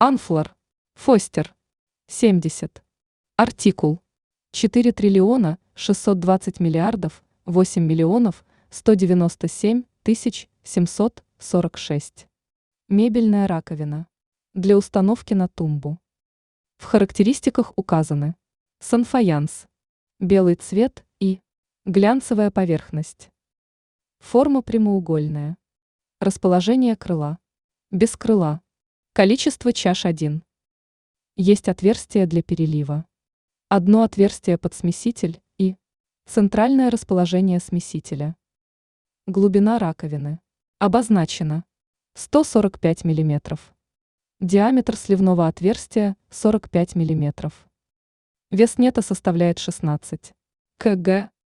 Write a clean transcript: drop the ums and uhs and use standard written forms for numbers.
Анфлор. Фостер. 70. Артикул. 4 триллиона 620 миллиардов 8 миллионов 197 тысяч 746. Мебельная раковина. Для установки на тумбу. В характеристиках указаны санфаянс, белый цвет и глянцевая поверхность. Форма прямоугольная. Расположение крыла. Без крыла. Количество чаш 1. Есть отверстие для перелива. Одно отверстие под смеситель и центральное расположение смесителя. Глубина раковины. Обозначена 145 мм. Диаметр сливного отверстия 45 мм. Вес нета составляет 16 кг.